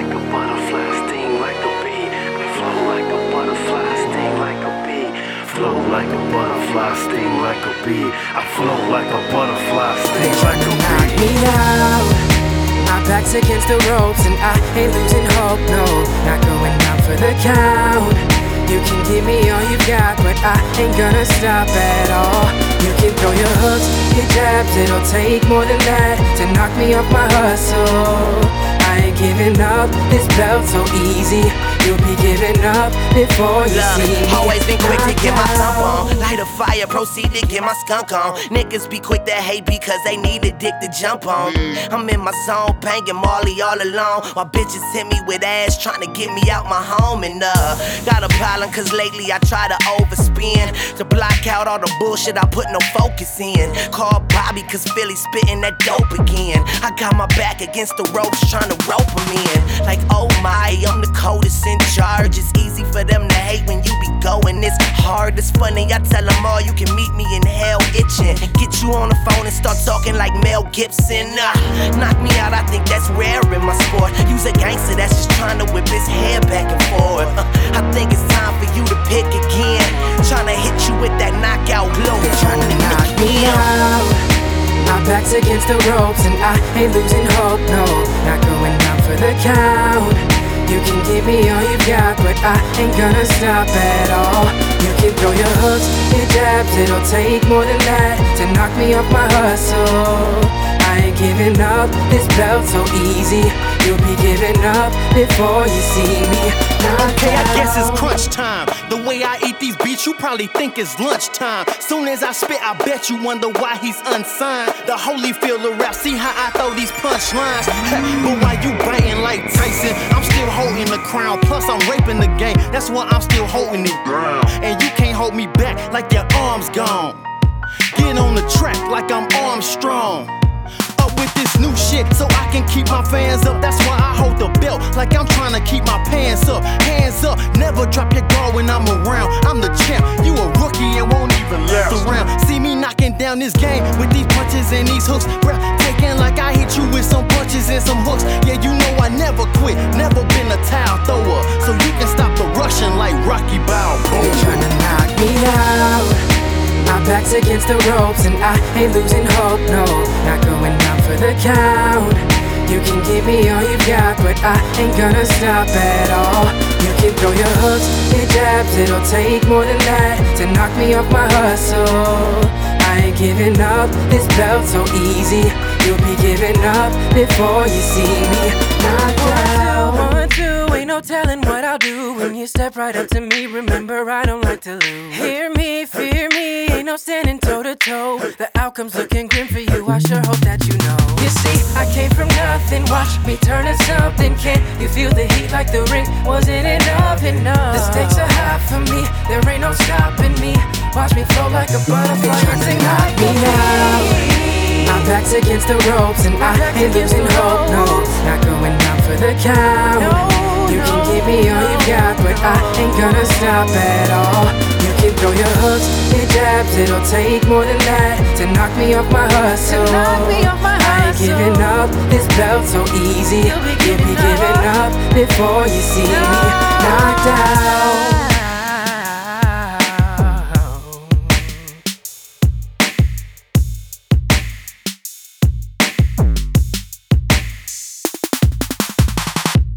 like a butterfly, sting like a bee. Flow like a butterfly, sting like a bee. Flow like a butterfly, sting like a bee. I flow like a butterfly, sting like a bee. Knock me out. My back's against the ropes and I ain't losing hope, no. Not going down for the count. You can give me all you got, but I ain't gonna stop at all. You can throw your hooks, your jabs, it'll take more than that to knock me off my hustle. I ain't giving up, this belt's so easy. You'll be giving up before you see me. Always been quick to get my thump on. Light a fire, proceed to get my skunk on. Niggas be quick to hate because they need a dick to jump on. I'm in my zone, banging Marley all alone, while bitches hit me with ass trying to get me out my home. And got a problem cause lately I try to overspin to block out all the bullshit I put no focus in. Call Bobby cause Philly spitting that dope again. I got my back against the ropes trying to rope him in. Like oh my, I'm the coldest in charge. It's easy for them to hate when you be going this hard. It's funny, I tell them all you can meet me in hell itching. Get you on the phone and start talking like Mel Gibson. Knock me out, I think that's rare in my sport. Use a gangster that's just trying to whip his hair back and forth. I think it's time for you to pick again. Trying to hit you with that knockout blow. Trying to knock me out. My back's against the ropes and I ain't losing hope, no. Not going down for the count. You can give me all you got, but I ain't gonna stop at all. You can throw your hooks, your jabs, it'll take more than that to knock me off my hustle. I ain't giving up, this belt's so easy. You'll be giving up before you see me. Okay, I guess it's crunch time. The way I eat these beats, you probably think it's lunchtime. Soon as I spit, I bet you wonder why he's unsigned. The Holyfield of rap, see how I throw these punchlines. But while you biting like Tyson, I'm still holding the crown. Plus I'm raping the game, that's why I'm still holding it down. And you can't hold me back like your arm's gone. Get on the track like I'm Armstrong. Up with this new shit so I can keep my fans up. That's why I hold the belt like I'm trying to keep my pants up. Hands up, never drop your guard when I'm around. I'm the champ, you a rookie and won't even look around. See me knocking down this game with these punches and these hooks. Breathtaking like I hit you with some punches and some hooks. Yeah, you know I never quit, never been a towel thrower. So you can stop the rushing like Rocky Balboa. You're trying to knock me out. My back's against the ropes and I ain't losing hope, no. Not going down for the count. You can give me all you got, but I ain't gonna stop at all. You can throw your hooks, your jabs, it'll take more than that to knock me off my hustle. I ain't giving up, this belt's so easy. You'll be giving up before you see me. Knocked out. 1, 2, ain't no telling what I'll do when you step right up to me. Remember, I don't like to lose. Hear me, fear me, ain't no standing toe to toe. The outcome's looking grim for you, I sure hope that you know. You see, I came from nothing, watch me turn to something. Can't you feel the heat like the ring? Wasn't enough? The stakes are high for me, there ain't no stopping me. Watch me flow like a butterfly and sing knock me out. My back's against the ropes and I ain't losing hope, no. Not going down for the count. You can give me all you got, but I ain't gonna stop at all. You can throw your hooks, your jabs, it'll take more than that to knock me off my hustle. I ain't giving up, this belt's so easy. You'll be giving up before you see me.